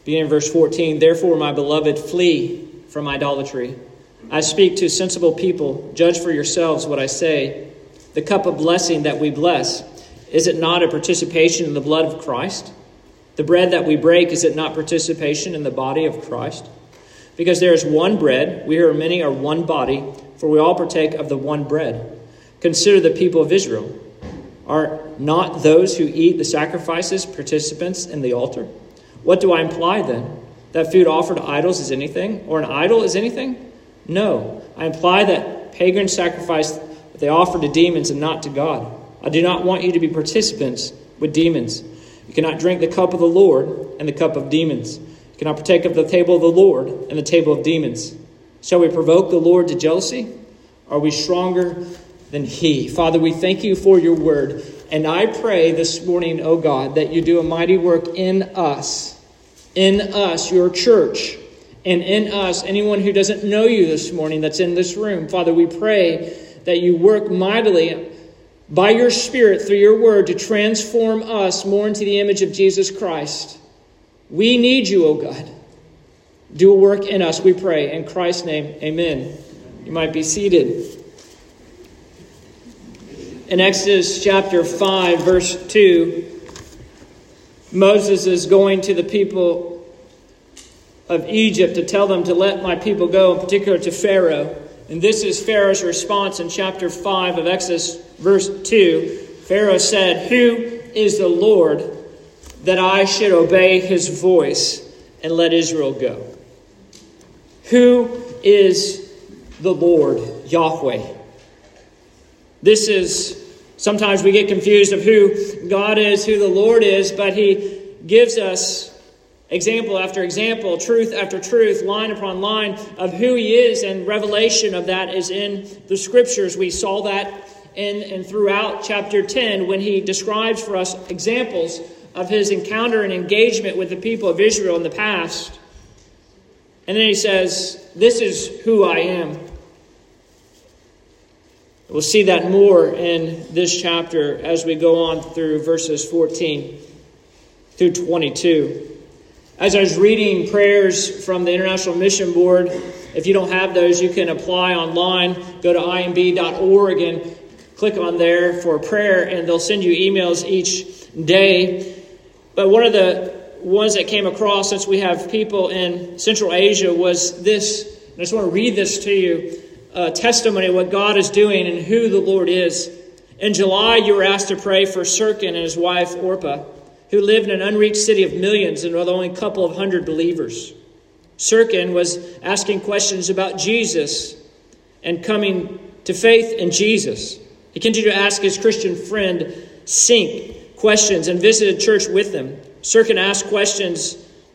Beginning in verse 14, "Therefore, my beloved, flee from idolatry. I speak to sensible people. Judge for yourselves what I say. The cup of blessing that we bless, is it not a participation in the blood of Christ? The bread that we break, is it not participation in the body of Christ? Because there is one bread, we who are many are one body, for we all partake of the one bread. Consider the people of Israel. Are not those who eat the sacrifices participants in the altar? What do I imply then? That food offered to idols is anything? Or an idol is anything? No, I imply that pagans sacrifice what they offer to demons and not to God. I do not want you to be participants with demons. You cannot drink the cup of the Lord and the cup of demons. You cannot partake of the table of the Lord and the table of demons. Shall we provoke the Lord to jealousy? Are we stronger than he?" Father, we thank you for your word. And I pray this morning, oh God, that you do a mighty work in us, your church, and in us, anyone who doesn't know you this morning that's in this room. Father, we pray that you work mightily by your Spirit through your word to transform us more into the image of Jesus Christ. We need you, oh God. Do a work in us, we pray. In Christ's name, amen. You might be seated. In Exodus chapter 5, verse 2, Moses is going to the people of Egypt to tell them to let my people go, in particular to Pharaoh. And this is Pharaoh's response in chapter 5 of Exodus, verse 2. Pharaoh said, "Who is the Lord that I should obey his voice and let Israel go?" Who is the Lord, Yahweh? This is, sometimes we get confused of who God is, who the Lord is, but he gives us example after example, truth after truth, line upon line of who he is, and revelation of that is in the scriptures. We saw that in and throughout chapter 10 when he describes for us examples of his encounter and engagement with the people of Israel in the past. And then he says, "This is who I am." We'll see that more in this chapter as we go on through verses 14 through 22. As I was reading prayers from the International Mission Board, if you don't have those, you can apply online. Go to imb.org and click on there for a prayer, and they'll send you emails each day. But one of the ones that came across, since we have people in Central Asia, was this. And I just want to read this to you. Testimony of what God is doing and who the Lord is. In July, you were asked to pray for Sirkin and his wife, Orpah, who lived in an unreached city of millions and with only a couple of hundred believers. Sirkin was asking questions about Jesus and coming to faith in Jesus. He continued to ask his Christian friend, Sink, questions and visited church with them. Sirkin asked questions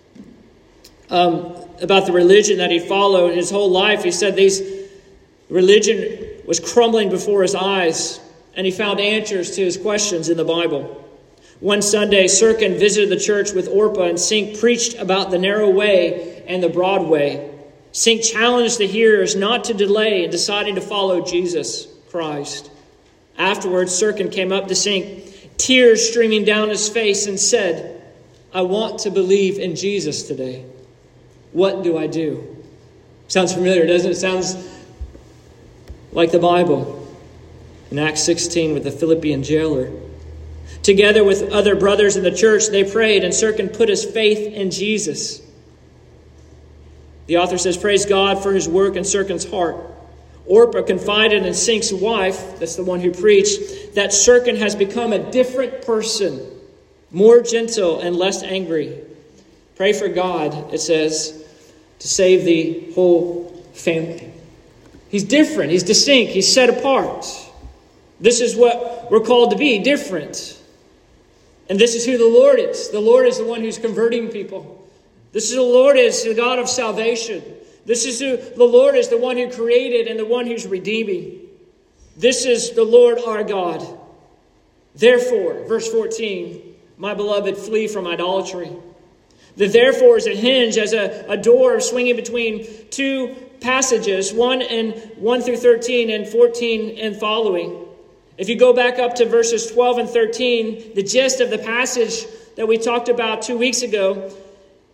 about the religion that he followed his whole life. He said religion was crumbling before his eyes, and he found answers to his questions in the Bible. One Sunday, Sirkin visited the church with Orpah, and Sink preached about the narrow way and the broad way. Sink challenged the hearers not to delay in deciding to follow Jesus Christ. Afterwards, Sirkin came up to Sink, tears streaming down his face, and said, "I want to believe in Jesus today. What do I do?" Sounds familiar, doesn't it? Sounds like the Bible. In Acts 16 with the Philippian jailer. Together with other brothers in the church, they prayed, and Sirkin put his faith in Jesus. The author says, praise God for his work in Sirkin's heart. Orpah confided in Sink's wife, that's the one who preached, that Sirkin has become a different person, more gentle and less angry. Pray for God, it says, to save the whole family. He's different. He's distinct. He's set apart. This is what we're called to be, different. And this is who the Lord is. The Lord is the one who's converting people. This is the Lord is the God of salvation. This is who the Lord is, the one who created and the one who's redeeming. This is the Lord our God. Therefore, verse 14, my beloved, flee from idolatry. The therefore is a hinge as a door swinging between two passages, 1 through 13 and 14 and following. If you go back up to verses 12 and 13, the gist of the passage that we talked about 2 weeks ago,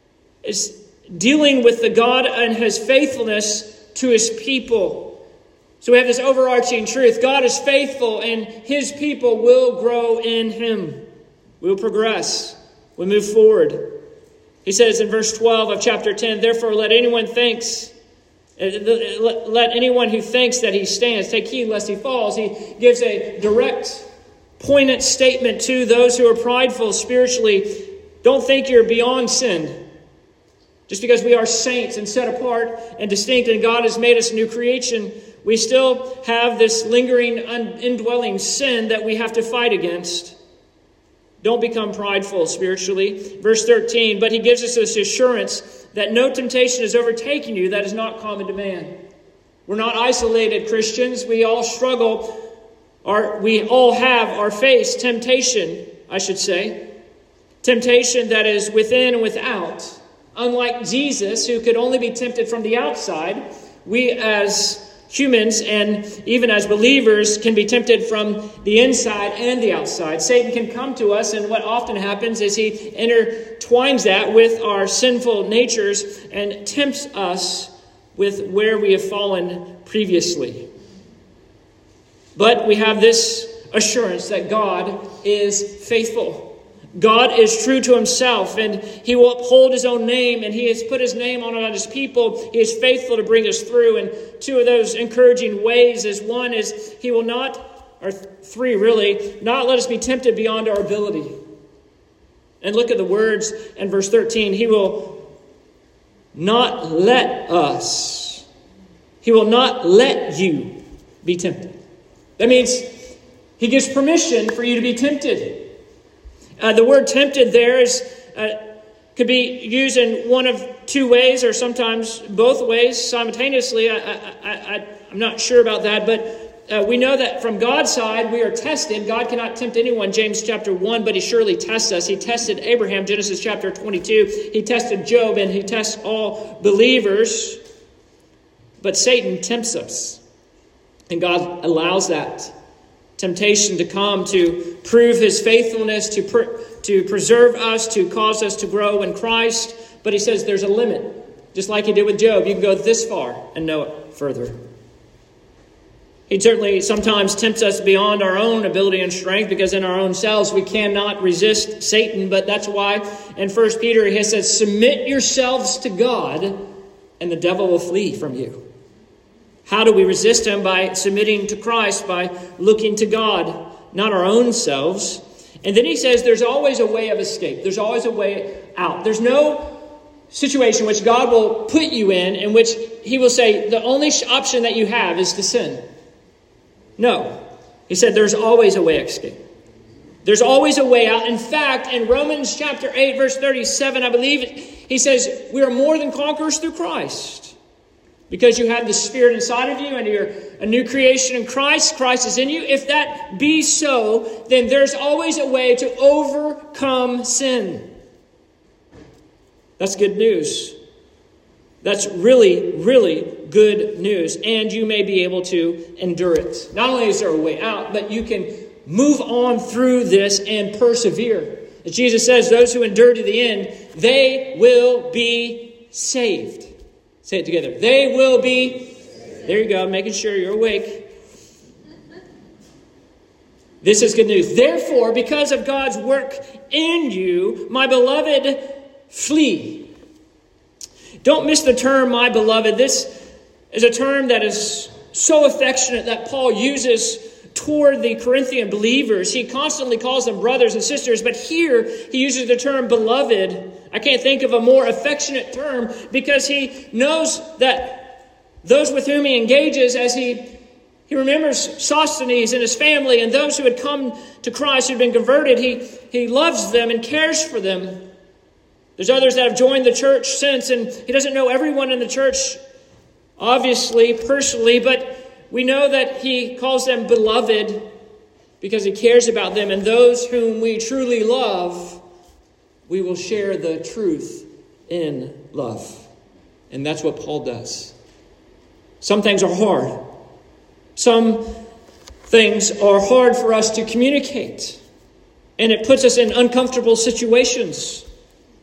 is dealing with the God and his faithfulness to his people. So we have this overarching truth. God is faithful and his people will grow in him. We will progress. We move forward. He says in verse 12 of chapter 10, therefore let anyone who thinks that he stands take heed lest he falls. He gives a direct, poignant statement to those who are prideful spiritually. Don't think you're beyond sin. Just because we are saints and set apart and distinct and God has made us a new creation, we still have this lingering, indwelling sin that we have to fight against. Don't become prideful spiritually. Verse 13, but he gives us this assurance that no temptation is overtaking you that is not common to man. We're not isolated Christians. We all struggle, we all have or face temptation, I should say. Temptation that is within and without. Unlike Jesus, who could only be tempted from the outside, we as humans and even as believers can be tempted from the inside and the outside. Satan can come to us, and what often happens is he intertwines that with our sinful natures and tempts us with where we have fallen previously. But we have this assurance that God is faithful. God is true to himself, and he will uphold his own name, and he has put his name on his people. He is faithful to bring us through. And two of those encouraging ways is one is he will not, or three really, not let us be tempted beyond our ability. And look at the words in verse 13. He will not let us. He will not let you be tempted. That means he gives permission for you to be tempted. The word tempted there could be used in one of two ways or sometimes both ways simultaneously. I'm not sure about that, but we know that from God's side we are tested. God cannot tempt anyone, James chapter 1, but he surely tests us. He tested Abraham, Genesis chapter 22. He tested Job, and he tests all believers. But Satan tempts us, and God allows that temptation to come to prove his faithfulness, to preserve us, to cause us to grow in Christ. But he says there's a limit. Just like he did with Job, you can go this far and know it further. He certainly sometimes tempts us beyond our own ability and strength, because in our own selves we cannot resist Satan. But that's why in 1 Peter he says, submit yourselves to God and the devil will flee from you. How do we resist him? By submitting to Christ, by looking to God, not our own selves. And then he says there's always a way of escape. There's always a way out. There's no situation which God will put you in which he will say the only option that you have is to sin. No. He said there's always a way of escape. There's always a way out. In fact, in Romans chapter 8, verse 37, I believe, he says we are more than conquerors through Christ. Because you have the Spirit inside of you and you're a new creation in Christ. Christ is in you. If that be so, then there's always a way to overcome sin. That's good news. That's really, really good news. And you may be able to endure it. Not only is there a way out, but you can move on through this and persevere. As Jesus says, those who endure to the end, they will be saved. Say it together. They will be. There you go. Making sure you're awake. This is good news. Therefore, because of God's work in you, my beloved, flee. Don't miss the term, my beloved. This is a term that is so affectionate that Paul uses toward the Corinthian believers. He constantly calls them brothers and sisters, but here he uses the term beloved. I can't think of a more affectionate term, because he knows that those with whom he engages, as he remembers Sosthenes and his family and those who had come to Christ, who had been converted, he loves them and cares for them. There's others that have joined the church since, and he doesn't know everyone in the church, obviously, personally, but we know that he calls them beloved because he cares about them. And those whom we truly love, we will share the truth in love. And that's what Paul does. Some things are hard. Some things are hard for us to communicate. And it puts us in uncomfortable situations.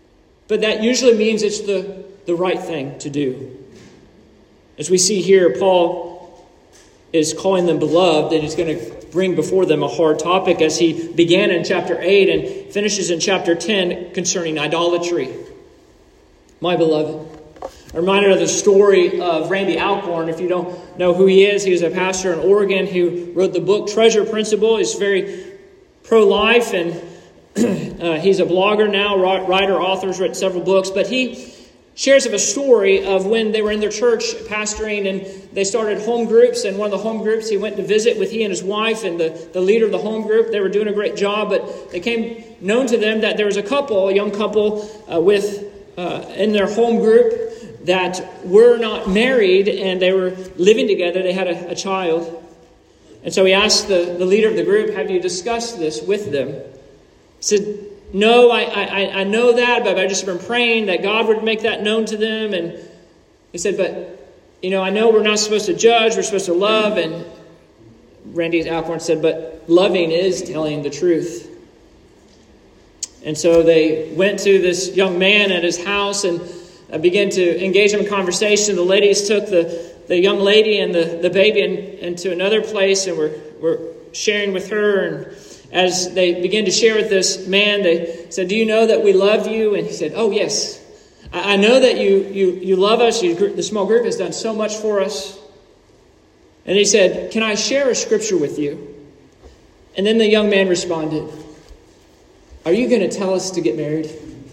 but that usually means it's the right thing to do. As we see here, Paul is calling them beloved, and he's going to bring before them a hard topic as he began in chapter 8 and finishes in chapter 10 concerning idolatry. My beloved. I'm reminded of the story of Randy Alcorn. If you don't know who he is a pastor in Oregon who wrote the book Treasure Principle. He's very pro-life, and he's a blogger now, writer, author, has written several books. But he shares of a story of when they were in their church pastoring, and they started home groups. And one of the home groups he went to visit with, he and his wife and the leader of the home group. They were doing a great job, but it became known to them that there was a young couple in their home group that were not married, and they were living together. They had a child. And so he asked the leader of the group, have you discussed this with them? He said, no, I know that, but I've just been praying that God would make that known to them. And he said, but, I know we're not supposed to judge, we're supposed to love. And Randy Alcorn said, but loving is telling the truth. And so they went to this young man at his house and began to engage him in conversation. The ladies took the young lady and the baby into another place and were sharing with her. And as they began to share with this man, they said, do you know that we love you? And he said, oh, yes. I know that you love us. The small group has done so much for us. And he said, can I share a scripture with you? And then the young man responded, are you going to tell us to get married?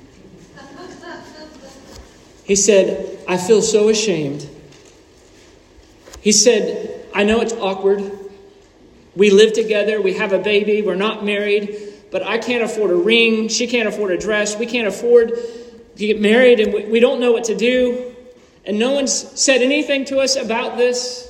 He said, I feel so ashamed. He said, I know it's awkward. We live together. We have a baby. We're not married. But I can't afford a ring. She can't afford a dress. We can't afford to get married. And we don't know what to do. And no one's said anything to us about this.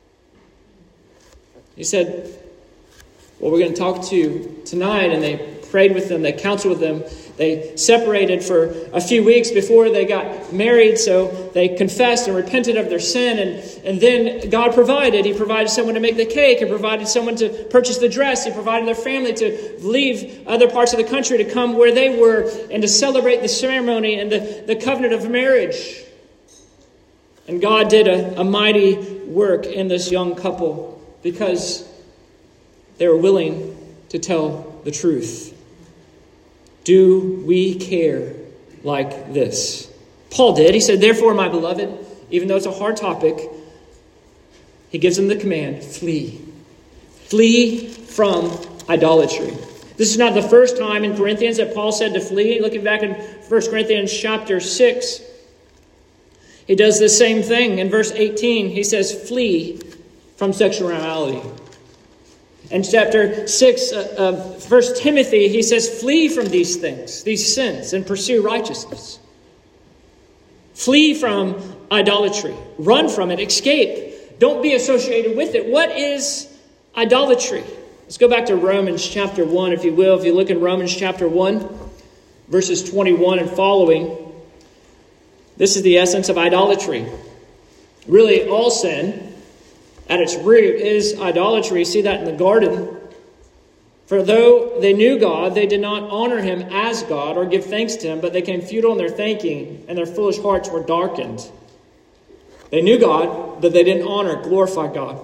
He said, well, we're going to talk to you tonight. And they prayed with them. They counseled with them. They separated for a few weeks before they got married, so they confessed and repented of their sin, and then God provided. He provided someone to make the cake. He provided someone to purchase the dress. He provided their family to leave other parts of the country to come where they were and to celebrate the ceremony and the covenant of marriage. And God did a mighty work in this young couple because they were willing to tell the truth. Do we care like this? Paul did. He said, therefore, my beloved, even though it's a hard topic, he gives them the command, flee. Flee from idolatry. This is not the first time in Corinthians that Paul said to flee. Looking back in 1 Corinthians chapter 6, he does the same thing. In verse 18, he says, flee from sexual immorality. In chapter 6 of 1 Timothy, he says, flee from these things, these sins, and pursue righteousness. Flee from idolatry. Run from it. Escape. Don't be associated with it. What is idolatry? Let's go back to Romans chapter 1, if you will. If you look in Romans chapter 1, verses 21 and following, this is the essence of idolatry. Really, all sin at its root is idolatry. You see that in the garden. For though they knew God, they did not honor him as God or give thanks to him, but they became futile in their thinking, and their foolish hearts were darkened. They knew God, but they didn't glorify God.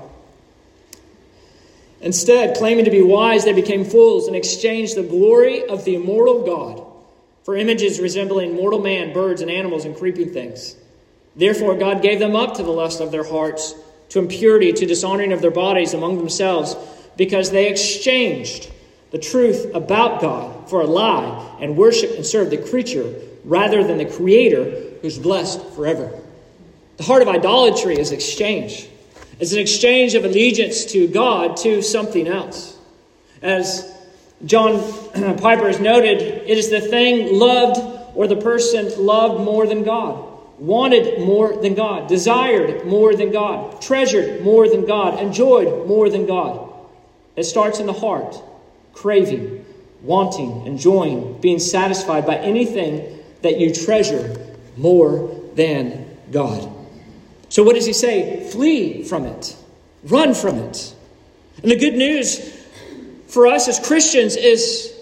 Instead, claiming to be wise, they became fools and exchanged the glory of the immortal God for images resembling mortal man, birds, and animals, and creeping things. Therefore, God gave them up to the lust of their hearts, to impurity, to dishonoring of their bodies among themselves, because they exchanged the truth about God for a lie and worshiped and served the creature rather than the Creator, who's blessed forever. The heart of idolatry is exchange. It's an exchange of allegiance to God to something else. As John Piper has noted, it is the thing loved or the person loved more than God. Wanted more than God, desired more than God, treasured more than God, enjoyed more than God. It starts in the heart, craving, wanting, enjoying, being satisfied by anything that you treasure more than God. So what does he say? Flee from it. Run from it. And the good news for us as Christians is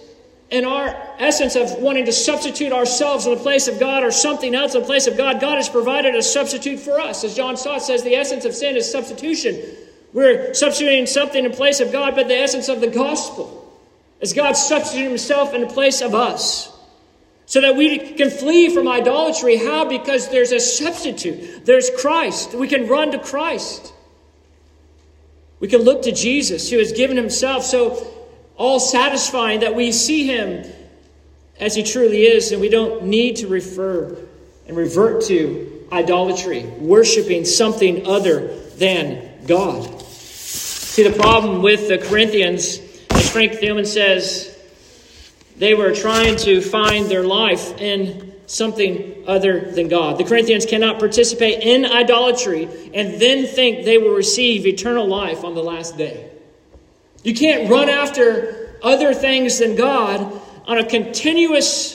in our essence of wanting to substitute ourselves in the place of God or something else in the place of God, God has provided a substitute for us. As John Stott says, the essence of sin is substitution. We're substituting something in place of God, but the essence of the gospel is God substituting himself in the place of us so that we can flee from idolatry. How? Because there's a substitute. There's Christ. We can run to Christ. We can look to Jesus, who has given himself so all-satisfying that we see him as he truly is, and we don't need to refer and revert to idolatry, worshiping something other than God. See, the problem with the Corinthians, as Frank Thielman says, they were trying to find their life in something other than God. The Corinthians cannot participate in idolatry and then think they will receive eternal life on the last day. You can't run after other things than God on a continuous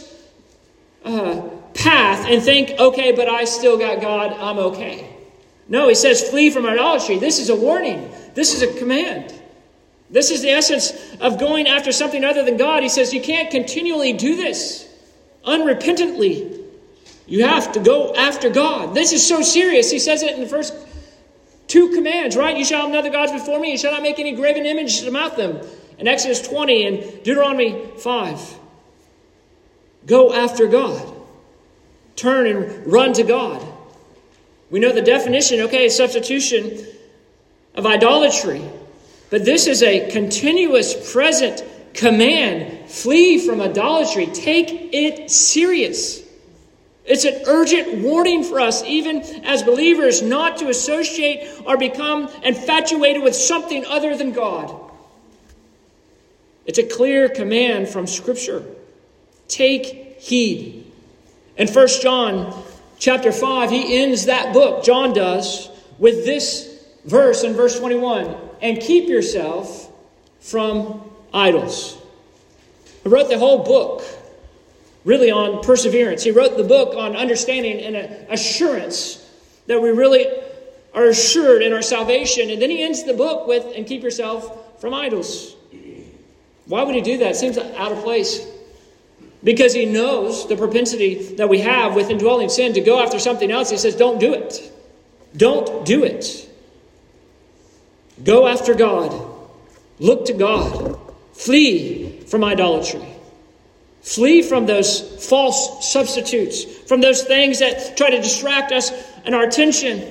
path and think, okay, but I still got God, I'm okay. No, he says flee from idolatry. This is a warning. This is a command. This is the essence of going after something other than God. He says you can't continually do this unrepentantly. You have to go after God. This is so serious. He says it in the first 2 commands, right? You shall have no other gods before me. You shall not make any graven images about them. In Exodus 20 and Deuteronomy 5. Go after God. Turn and run to God. We know the definition, okay, substitution of idolatry. But this is a continuous present command. Flee from idolatry. Take it serious. It's an urgent warning for us, even as believers, not to associate or become infatuated with something other than God. It's a clear command from Scripture. Take heed. In 1 John chapter 5, he ends that book, John does, with this verse in verse 21. And keep yourself from idols. He wrote the whole book really on perseverance. He wrote the book on understanding and assurance that we really are assured in our salvation. And then he ends the book with, and keep yourself from idols. Why would he do that? It seems out of place. Because he knows the propensity that we have with indwelling sin to go after something else. He says, don't do it. Don't do it. Go after God. Look to God. Flee from idolatry. Flee from those false substitutes, from those things that try to distract us and our attention.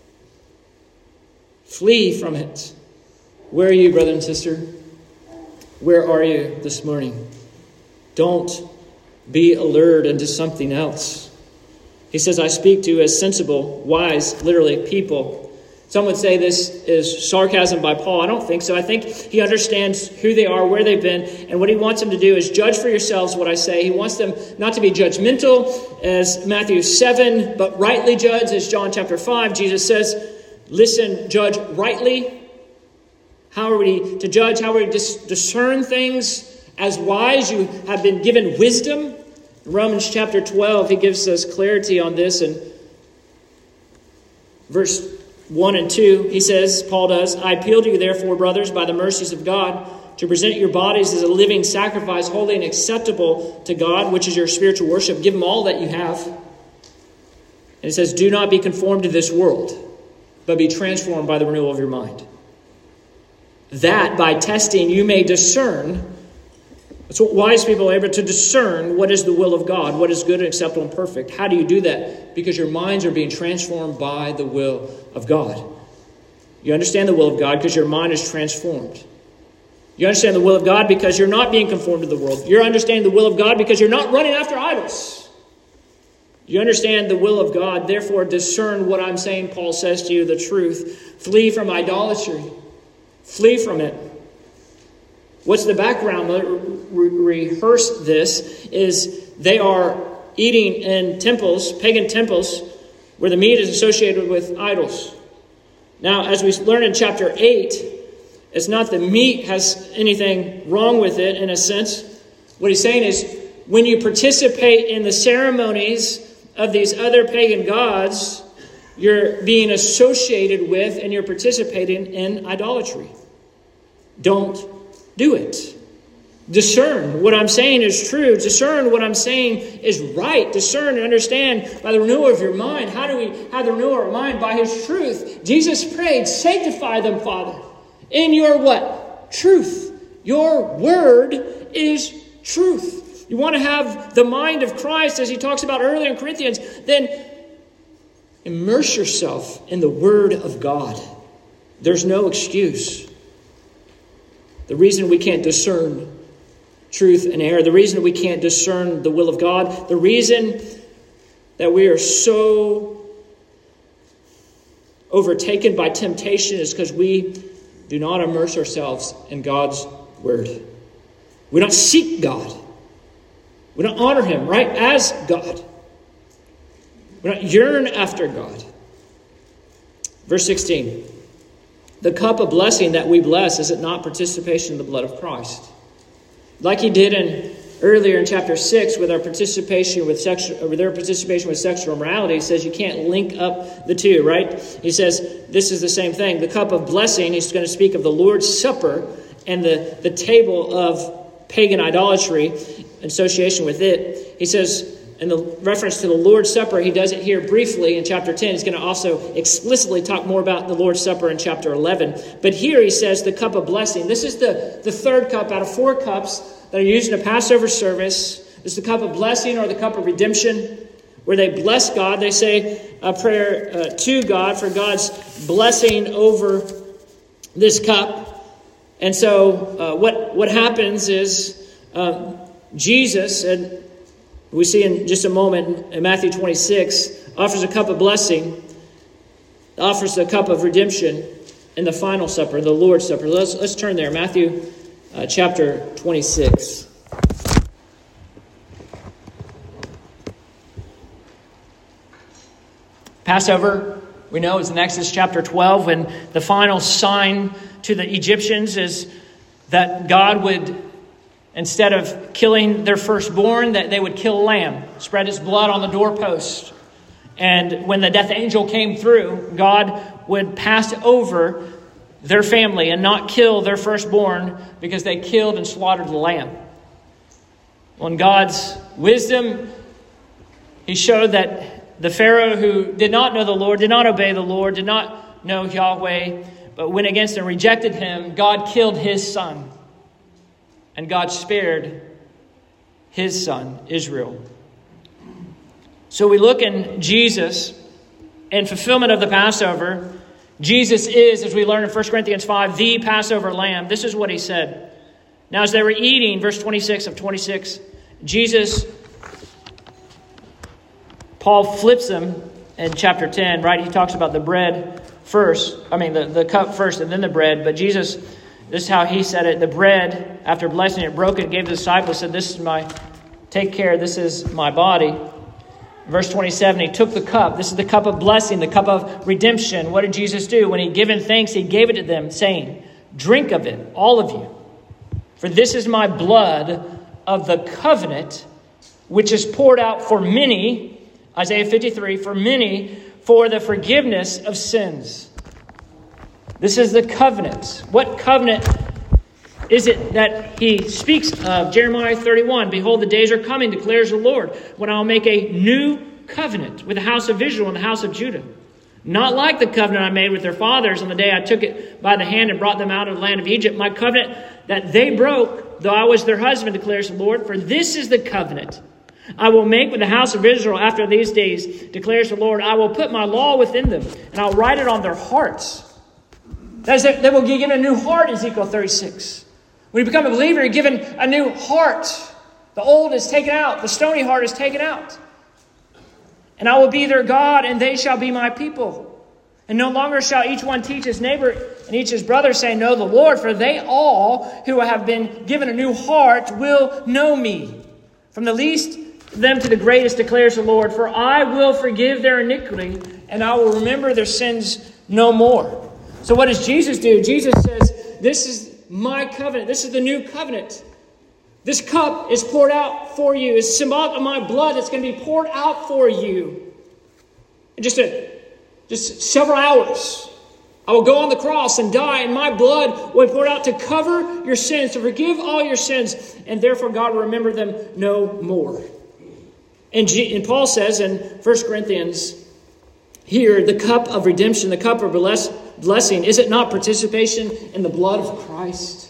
Flee from it. Where are you, brother and sister? Where are you this morning? Don't be allured into something else. He says, I speak to you as sensible, wise, literally, people. Some would say this is sarcasm by Paul. I don't think so. I think he understands who they are, where they've been, and what he wants them to do is judge for yourselves what I say. He wants them not to be judgmental as Matthew 7, but rightly judge as John chapter 5. Jesus says, listen, judge rightly. How are we to judge? How are we to discern things as wise? You have been given wisdom. In Romans chapter 12, he gives us clarity on this. And verse 1 and 2, he says, Paul does, I appeal to you, therefore, brothers, by the mercies of God, to present your bodies as a living sacrifice, holy and acceptable to God, which is your spiritual worship. Give him all that you have. And it says, do not be conformed to this world, but be transformed by the renewal of your mind. That, by testing, you may discern. That's what wise people are able to discern what is the will of God, what is good and acceptable and perfect. How do you do that? Because your minds are being transformed by the will of God. You understand the will of God because your mind is transformed. You understand the will of God because you're not being conformed to the world. You're understanding the will of God because you're not running after idols. You understand the will of God, therefore discern what I'm saying. Paul says to you the truth. Flee from idolatry. Flee from it. What's the background? Rehearse this is they are eating in temples, pagan temples, where the meat is associated with idols. Now, as we learn in chapter 8, it's not the meat has anything wrong with it in a sense. What he's saying is when you participate in the ceremonies of these other pagan gods, you're being associated with and you're participating in idolatry. Don't do it. discern what I'm saying is true. Discern what I'm saying is right. Discern and understand by the renewal of your mind. How do we have the renewal of our mind? By His truth. Jesus prayed, sanctify them, Father, in your what? Truth. Your word is truth. You want to have the mind of Christ, as he talks about earlier in Corinthians, then immerse yourself in the Word of God. There's no excuse. The reason we can't discern truth and error, the reason we can't discern the will of God, the reason that we are so overtaken by temptation is because we do not immerse ourselves in God's Word. We don't seek God. We don't honor Him, right, as God. We don't yearn after God. Verse 16. The cup of blessing that we bless, is it not participation in the blood of Christ? Like he did earlier in chapter 6 with our participation with their participation with sexual immorality, he says you can't link up the two, right? He says this is the same thing. The cup of blessing, he's going to speak of the Lord's Supper and the table of pagan idolatry in association with it. He says, in the reference to the Lord's Supper, he does it here briefly in chapter 10. He's going to also explicitly talk more about the Lord's Supper in chapter 11. But here he says the cup of blessing. This is the third cup out of 4 cups that are used in a Passover service. This is the cup of blessing or the cup of redemption, where they bless God. They say a prayer to God for God's blessing over this cup. And so what happens is Jesus, and we see in just a moment in Matthew 26, offers a cup of blessing, offers a cup of redemption in the final supper, the Lord's Supper. Let's turn there. Matthew chapter 26. Passover, we know, is in Exodus chapter 12, when the final sign to the Egyptians is that God would, instead of killing their firstborn, that they would kill a lamb, spread its blood on the doorpost. And when the death angel came through, God would pass over their family and not kill their firstborn because they killed and slaughtered the lamb. Well, in God's wisdom, He showed that the Pharaoh who did not know the Lord, did not obey the Lord, did not know Yahweh, but went against and rejected Him, God killed his son. And God spared His son, Israel. So we look in Jesus, in fulfillment of the Passover. Jesus is, as we learn in 1 Corinthians 5, the Passover lamb. This is what He said. Now as they were eating, verse 26 of 26, Jesus, Paul flips them in chapter 10, right? He talks about the bread first. The cup first and then the bread. But Jesus, this is how He said it. The bread, after blessing it, broke it, gave the disciples, said, take care, this is my body. Verse 27, He took the cup. This is the cup of blessing, the cup of redemption. What did Jesus do? When He given thanks, He gave it to them, saying, drink of it, all of you. For this is my blood of the covenant, which is poured out for many, Isaiah 53, for many, for the forgiveness of sins. This is the covenant. What covenant is it that He speaks of? Jeremiah 31, behold, the days are coming, declares the Lord, when I will make a new covenant with the house of Israel and the house of Judah. Not like the covenant I made with their fathers on the day I took it by the hand and brought them out of the land of Egypt. My covenant that they broke, though I was their husband, declares the Lord. For this is the covenant I will make with the house of Israel after these days, declares the Lord. I will put my law within them, and I'll write it on their hearts. That is, they will be given a new heart, Ezekiel 36. When you become a believer, you're given a new heart. The old is taken out. The stony heart is taken out. And I will be their God, and they shall be my people. And no longer shall each one teach his neighbor and each his brother, saying, know the Lord, for they all who have been given a new heart will know me. From the least of them to the greatest, declares the Lord, for I will forgive their iniquity, and I will remember their sins no more. So what does Jesus do? Jesus says, this is my covenant. This is the new covenant. This cup is poured out for you. It's symbolic of my blood that's going to be poured out for you. In just several hours. I will go on the cross and die, and my blood will be poured out to cover your sins, to forgive all your sins, and therefore God will remember them no more. And Paul says in 1 Corinthians, here, the cup of redemption, the cup of blessing, is it not participation in the blood of Christ?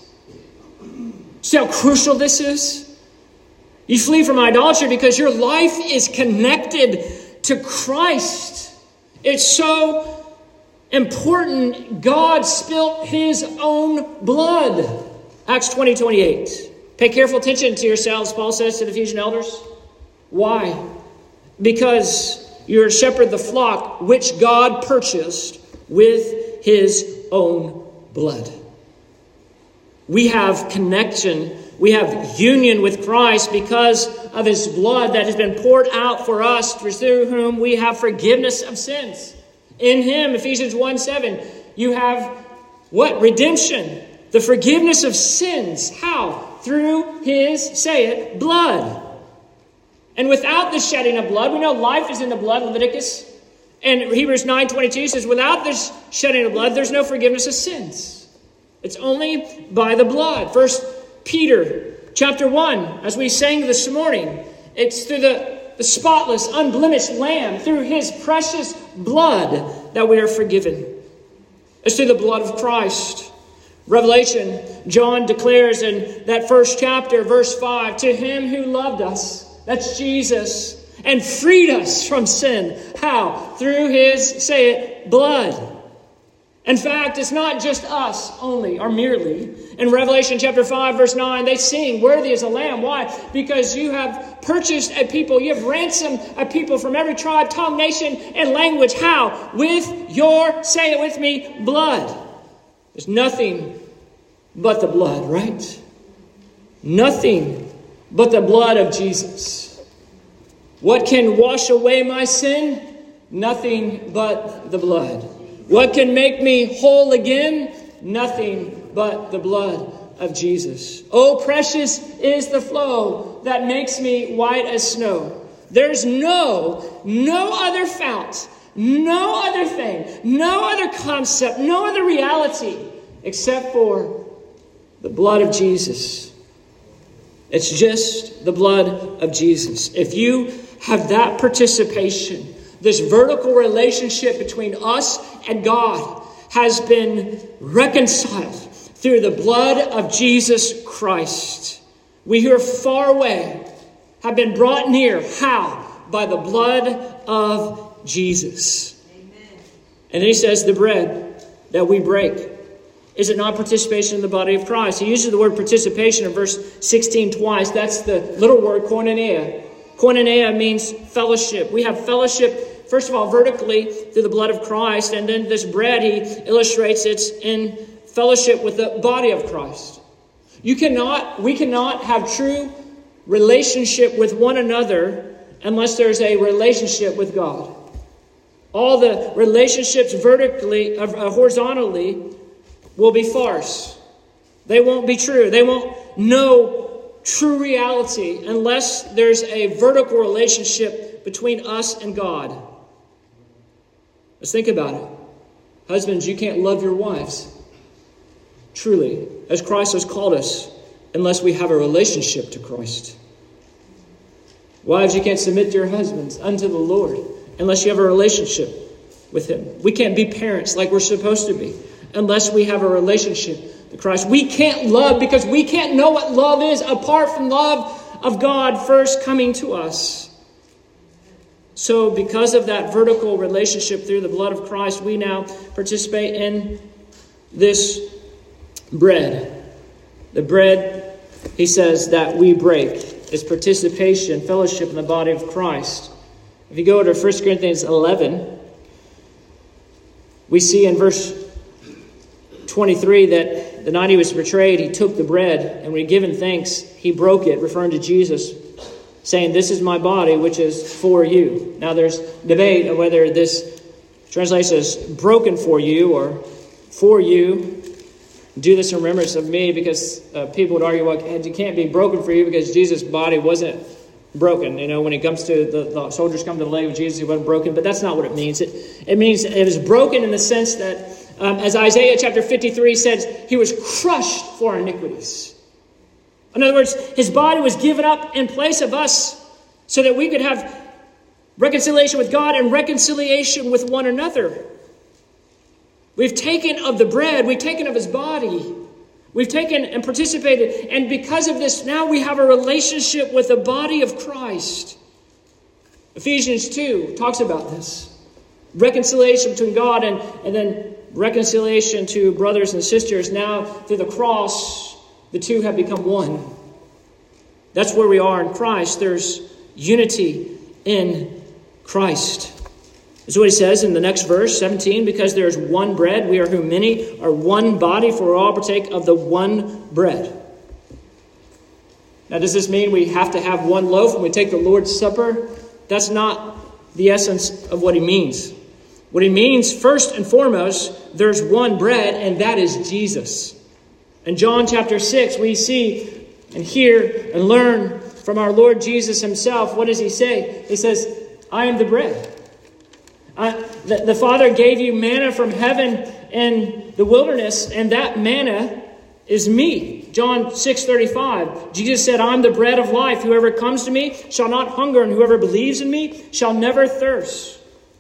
See how crucial this is? You flee from idolatry because your life is connected to Christ. It's so important. God spilt his own blood. Acts 20:28. Pay careful attention to yourselves, Paul says to the Ephesian elders. Why? Because you're to shepherd the flock which God purchased with his own blood. We have connection. We have union with Christ because of his blood that has been poured out for us, through whom we have forgiveness of sins. In him, Ephesians 1:7, you have what? Redemption. The forgiveness of sins. How? Through his, say it, blood. And without the shedding of blood, we know life is in the blood, Leviticus. And Hebrews 9:22 says, without this shedding of blood, there's no forgiveness of sins. It's only by the blood. 1 Peter chapter 1, as we sang this morning, it's through the spotless, unblemished Lamb, through his precious blood that we are forgiven. It's through the blood of Christ. Revelation, John declares in that first chapter, verse 5, to him who loved us, that's Jesus, and freed us from sin. How? Through his, say it, blood. In fact, it's not just us only or merely. In Revelation chapter 5, verse 9, they sing, worthy is the Lamb. Why? Because you have purchased a people. You have ransomed a people from every tribe, tongue, nation, and language. How? With your, say it with me, blood. There's nothing but the blood, right? Nothing but the blood of Jesus. What can wash away my sin? Nothing but the blood. What can make me whole again? Nothing but the blood of Jesus. Oh, precious is the flow that makes me white as snow. There's no other fount, no other thing, no other concept, no other reality except for the blood of Jesus. It's just the blood of Jesus. If you have that participation, this vertical relationship between us and God has been reconciled through the blood of Jesus Christ. We who are far away have been brought near. How? By the blood of Jesus. Amen. And then he says the bread that we break. Is it not participation in the body of Christ? He uses the word participation in verse 16 twice. That's the little word koinonia. Koinonia means fellowship. We have fellowship, first of all, vertically through the blood of Christ. And then this bread, he illustrates it's in fellowship with the body of Christ. We cannot have true relationship with one another unless there's a relationship with God. All the relationships vertically, horizontally, will be farce. They won't be true. They won't know true reality unless there's a vertical relationship between us and God. Let's think about it. Husbands, you can't love your wives truly, as Christ has called us, unless we have a relationship to Christ. Wives, you can't submit to your husbands unto the Lord unless you have a relationship with him. We can't be parents like we're supposed to be unless we have a relationship to Christ. We can't love because we can't know what love is apart from love of God first coming to us. So because of that vertical relationship through the blood of Christ, we now participate in this bread. The bread, he says, that we break is participation, fellowship in the body of Christ. If you go to 1 Corinthians 11, we see in verse 23 that the night he was betrayed, he took the bread, and when he given thanks, he broke it, referring to Jesus, saying, "This is my body, which is for you." Now there's debate of whether this translation is broken for you or for you. Do this in remembrance of me, because people would argue, well, it can't be broken for you because Jesus' body wasn't broken. You know, when he comes to the soldiers come to the leg of Jesus, he wasn't broken, but that's not what it means. It means it was broken in the sense that As Isaiah chapter 53 says, he was crushed for our iniquities. In other words, his body was given up in place of us so that we could have reconciliation with God and reconciliation with one another. We've taken of the bread, we've taken of his body, we've taken and participated, and because of this, now we have a relationship with the body of Christ. Ephesians 2 talks about this. Reconciliation between God and then reconciliation to brothers and sisters. Now, through the cross, the two have become one. That's where we are in Christ. There's unity in Christ. This is what he says in the next verse, 17. Because there is one bread, we are who many are one body, for we all partake of the one bread. Now, does this mean we have to have one loaf when we take the Lord's Supper? That's not the essence of what he means. What he means, first and foremost, there's one bread, and that is Jesus. In John chapter 6, we see and hear and learn from our Lord Jesus himself. What does he say? He says, I am the bread. The Father gave you manna from heaven in the wilderness, and that manna is me. John 6:35. Jesus said, I'm the bread of life. Whoever comes to me shall not hunger, and whoever believes in me shall never thirst.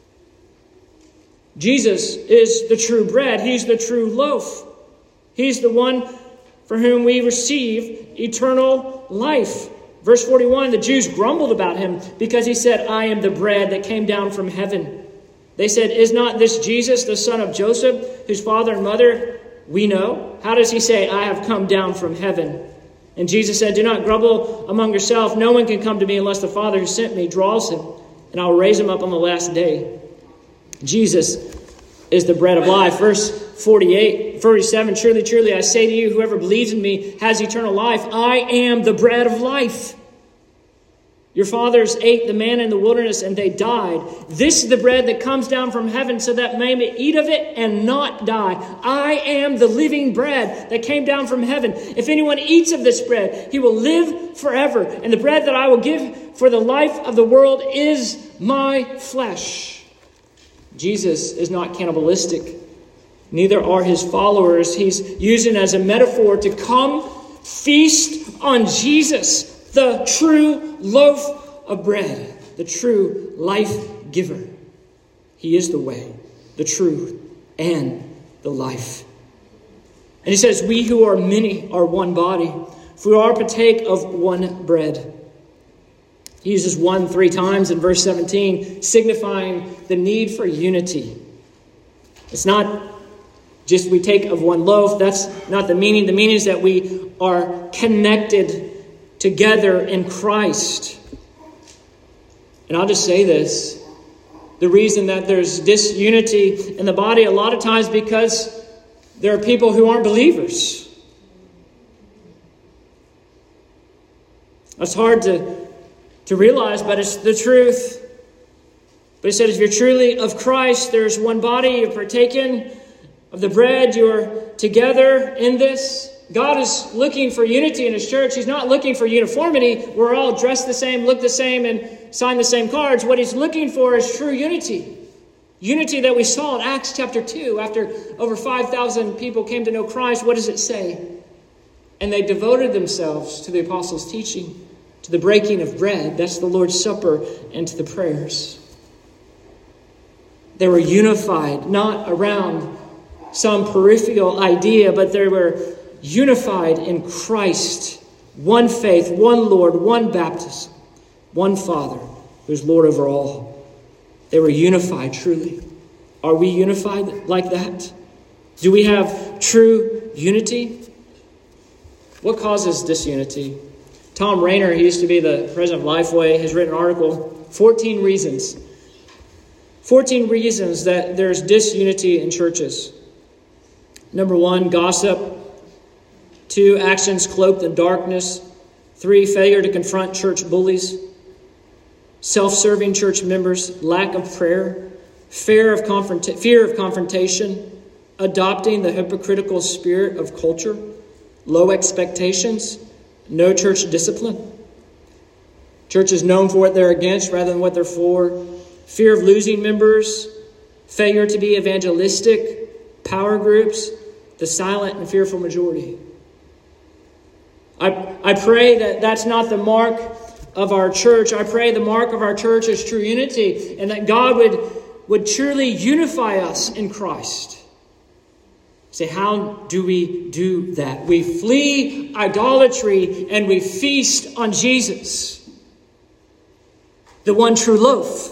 Jesus is the true bread. He's the true loaf. He's the one for whom we receive eternal life. Verse 41, the Jews grumbled about him because he said, I am the bread that came down from heaven. They said, is not this Jesus, the son of Joseph, whose father and mother we know? How does he say, I have come down from heaven? And Jesus said, do not grumble among yourself. No one can come to me unless the Father who sent me draws him, and I will raise him up on the last day. Jesus is the bread of life. Verse 47, truly, truly, I say to you, whoever believes in me has eternal life. I am the bread of life. Your fathers ate the manna in the wilderness and they died. This is the bread that comes down from heaven so that man may eat of it and not die. I am the living bread that came down from heaven. If anyone eats of this bread, he will live forever. And the bread that I will give for the life of the world is my flesh. Jesus is not cannibalistic. Neither are his followers. He's using it as a metaphor to come feast on Jesus, the true loaf of bread, the true life giver. He is the way, the truth, and the life. And he says, we who are many are one body, for we all partake of one bread. He uses one 3 times in verse 17, signifying the need for unity. It's not just we take of one loaf. That's not the meaning. The meaning is that we are connected together in Christ. And I'll just say this. The reason that there's disunity in the body a lot of times because there are people who aren't believers. That's hard to realize, but it's the truth. But he said, if you're truly of Christ, there's one body, you're partaken of the bread, you're together in this. God is looking for unity in his church. He's not looking for uniformity. We're all dressed the same, look the same, and sign the same cards. What he's looking for is true unity. Unity that we saw in Acts chapter 2. After over 5,000 people came to know Christ, what does it say? And they devoted themselves to the apostles' teaching, to the breaking of bread, that's the Lord's Supper, and to the prayers. They were unified, not around some peripheral idea, but they were unified in Christ. One faith, one Lord, one baptism, one Father, who's Lord over all. They were unified truly. Are we unified like that? Do we have true unity? What causes disunity? Tom Rainer, he used to be the president of Lifeway, has written an article, 14 reasons. 14 reasons that there's disunity in churches. Number 1, gossip. 2, actions cloaked in darkness. 3, failure to confront church bullies. Self-serving church members. Lack of prayer. Fear of confrontation. Adopting the hypocritical spirit of culture. Low expectations. No church discipline. Church is known for what they're against rather than what they're for. Fear of losing members. Failure to be evangelistic. power groups, the silent and fearful majority. I pray that that's not the mark of our church. I pray the mark of our church is true unity, and that God would truly unify us in Christ. Say, how do we do that? We flee idolatry and we feast on Jesus, the one true loaf.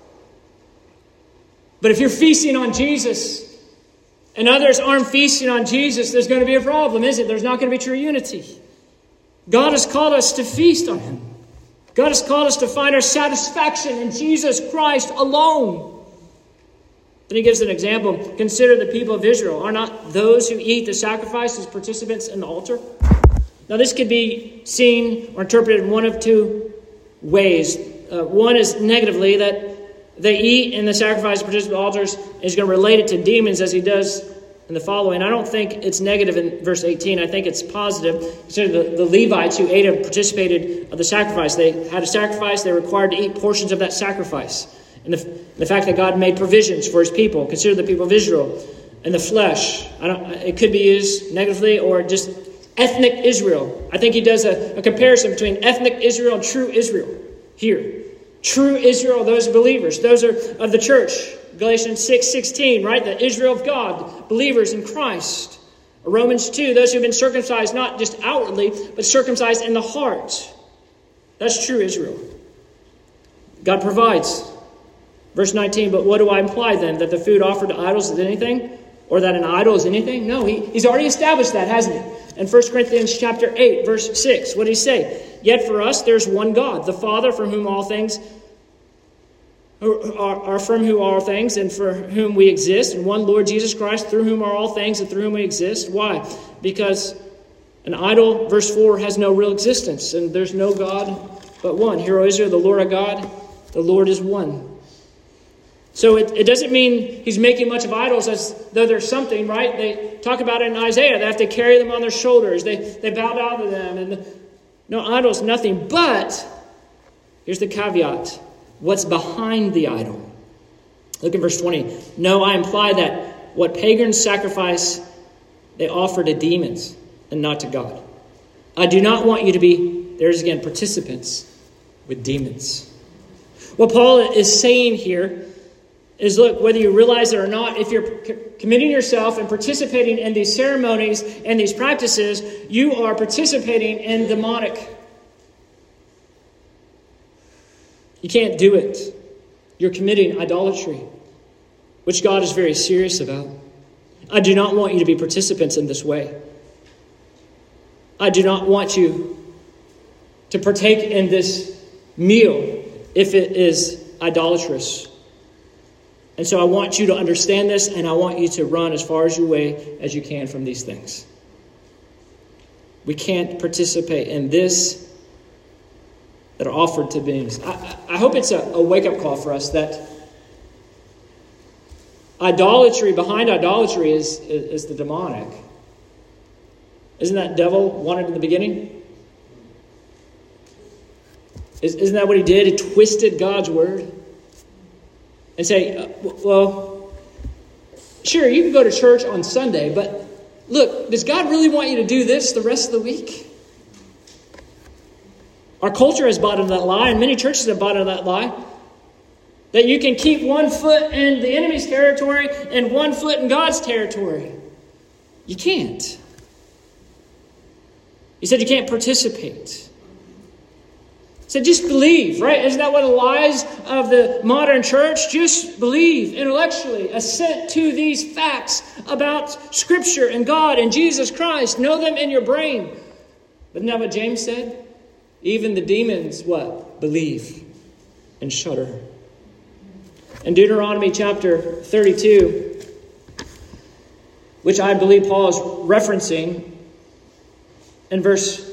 But if you're feasting on Jesus and others aren't feasting on Jesus, there's going to be a problem, isn't it? There's not going to be true unity. God has called us to feast on Him. God has called us to find our satisfaction in Jesus Christ alone. Then he gives an example. Consider the people of Israel. Are not those who eat the sacrifices participants in the altar? Now this could be seen or interpreted in one of two ways. One is negatively, that they eat in the sacrifice participant altars, and he's going to relate it to demons as he does in the following. I don't think it's negative in verse 18. I think it's positive. Consider the Levites who ate and participated of the sacrifice. They had a sacrifice. They were required to eat portions of that sacrifice. And the fact that God made provisions for His people. Consider the people of Israel and the flesh. It could be used negatively or just ethnic Israel. I think he does a comparison between ethnic Israel and true Israel here. True Israel, those believers. Those are of the church. Galatians 6:16, right? The Israel of God, believers in Christ. Romans 2, those who have been circumcised not just outwardly, but circumcised in the heart. That's true Israel. God provides. Verse 19, but what do I imply then? That the food offered to idols is anything? Or that an idol is anything? No, he's already established that, hasn't he? In 1 Corinthians chapter 8, verse 6, what did he say? Yet for us there's one God, the Father, from whom all things are from whom all things, and for whom we exist, and one Lord Jesus Christ, through whom are all things, and through whom we exist. Why? Because an idol, verse 4, has no real existence, and there's no God but one. Hear, O Israel, the Lord our God, the Lord is one. So it doesn't mean he's making much of idols as though there's something, right? They talk about it in Isaiah. They have to carry them on their shoulders. They bow down to them. And no, idols, nothing. But here's the caveat. What's behind the idol? Look at verse 20. No, I imply that what pagans sacrifice, they offer to demons and not to God. I do not want you to be, there's again, participants with demons. What Paul is saying here is, look, whether you realize it or not, if you're committing yourself and participating in these ceremonies and these practices, you are participating in demonic. You can't do it. You're committing idolatry, which God is very serious about. I do not want you to be participants in this way. I do not want you to partake in this meal if it is idolatrous. And so I want you to understand this, and I want you to run as far as you can from these things. We can't participate in this that are offered to beings. I hope it's a wake-up call for us that idolatry, behind idolatry is the demonic. Isn't that devil wanted in the beginning? Isn't that what he did? He twisted God's word. And say, well, sure, you can go to church on Sunday, but look, does God really want you to do this the rest of the week? Our culture has bought into that lie, and many churches have bought into that lie, that you can keep one foot in the enemy's territory and one foot in God's territory. You can't. He said you can't participate. So just believe, right? Isn't that one of the lies of the modern church? Just believe intellectually, assent to these facts about Scripture and God and Jesus Christ. Know them in your brain. But isn't that what James said? Even the demons, what? Believe and shudder. In Deuteronomy chapter 32, which I believe Paul is referencing, in verse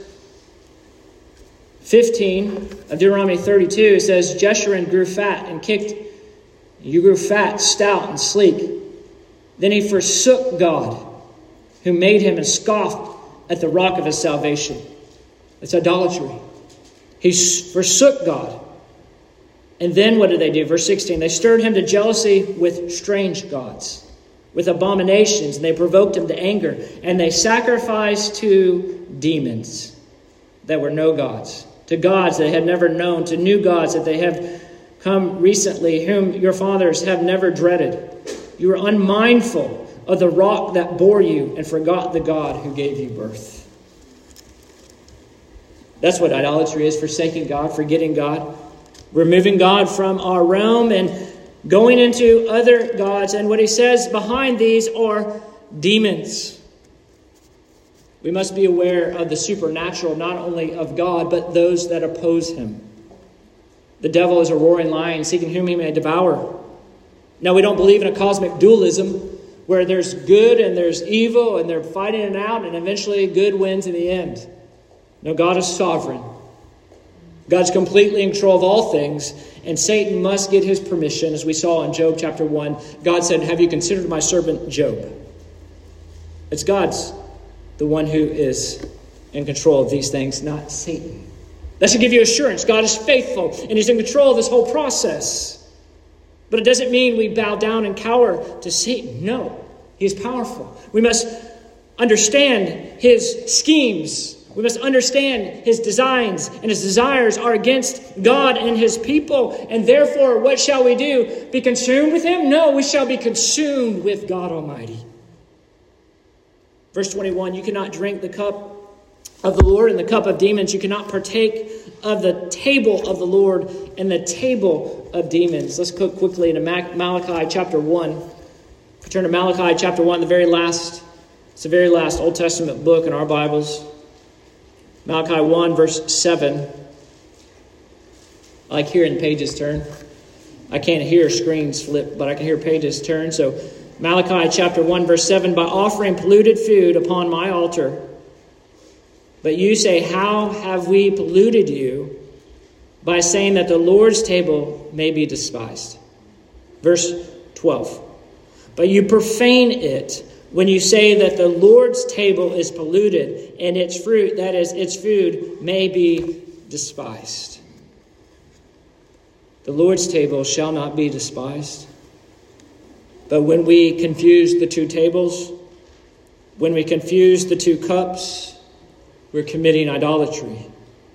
15 of Deuteronomy 32, it says, Jeshurun grew fat and kicked. You grew fat, stout, and sleek. Then he forsook God, who made him, and scoffed at the rock of his salvation. It's idolatry. He forsook God. And then what did they do? Verse 16, they stirred him to jealousy with strange gods. with abominations, and they provoked him to anger, and they sacrificed to demons that were no gods, to gods they had never known, to new gods that they have come recently, whom your fathers have never dreaded. You were unmindful of the rock that bore you and forgot the God who gave you birth. That's what idolatry is, forsaking God, forgetting God, removing God from our realm and going into other gods. And what he says behind these are demons. We must be aware of the supernatural, not only of God, but those that oppose him. The devil is a roaring lion, seeking whom he may devour. Now, we don't believe in a cosmic dualism where there's good and there's evil and they're fighting it out and eventually good wins in the end. No, God is sovereign. God's completely in control of all things, and Satan must get his permission, as we saw in Job chapter 1. God said, have you considered my servant Job? It's God's the one who is in control of these things, not Satan. That should give you assurance. God is faithful, and he's in control of this whole process. But it doesn't mean we bow down and cower to Satan. No, he is powerful. We must understand his schemes. We must understand his designs, and his desires are against God and his people. And therefore, what shall we do? Be consumed with him? No, we shall be consumed with God Almighty. Verse 21, you cannot drink the cup of the Lord and the cup of demons. You cannot partake of the table of the Lord and the table of demons. Let's go quickly into Malachi chapter 1. If we turn to Malachi chapter 1, it's the very last Old Testament book in our Bibles. Malachi 1, verse 7. I like hearing pages turn. I can't hear screens flip, but I can hear pages turn. So Malachi chapter 1, verse 7. By offering polluted food upon my altar. But you say, how have we polluted you? By saying that the Lord's table may be despised. Verse 12. But you profane it when you say that the Lord's table is polluted and its fruit, that is, its food, may be despised. The Lord's table shall not be despised. But when we confuse the two tables, when we confuse the two cups, we're committing idolatry.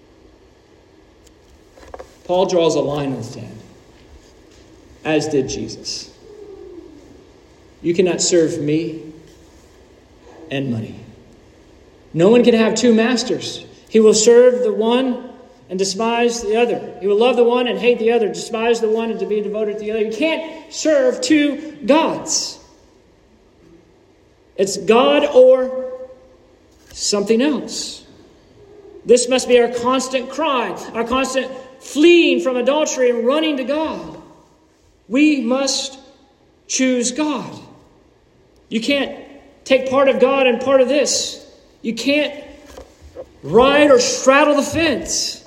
Paul draws a line in the sand, as did Jesus. You cannot serve me and money. No one can have two masters. He will serve the one and despise the other. He will love the one and hate the other, despise the one and to be devoted to the other. You can't serve two gods. It's God or something else. This must be our constant cry, our constant fleeing from adultery and running to God. We must choose God. You can't take part of God and part of this. You can't ride or straddle the fence.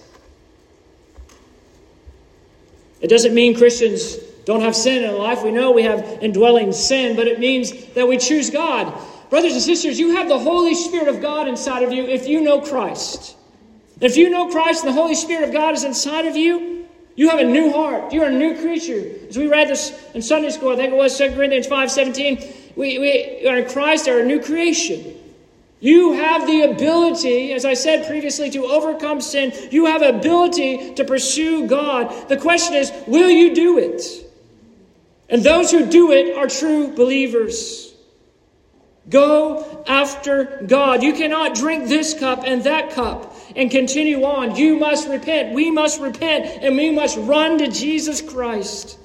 It doesn't mean Christians don't have sin in life. We know we have indwelling sin, but it means that we choose God. Brothers and sisters, you have the Holy Spirit of God inside of you if you know Christ. If you know Christ and the Holy Spirit of God is inside of you, you have a new heart. You're a new creature. As we read this in Sunday school, I think it was 2 Corinthians 5:17, we are in Christ, are a new creation. You have the ability, as I said previously, to overcome sin. You have the ability to pursue God. The question is, will you do it? And those who do it are true believers. Go after God. You cannot drink this cup and that cup and continue on. You must repent. We must repent. And we must run to Jesus Christ.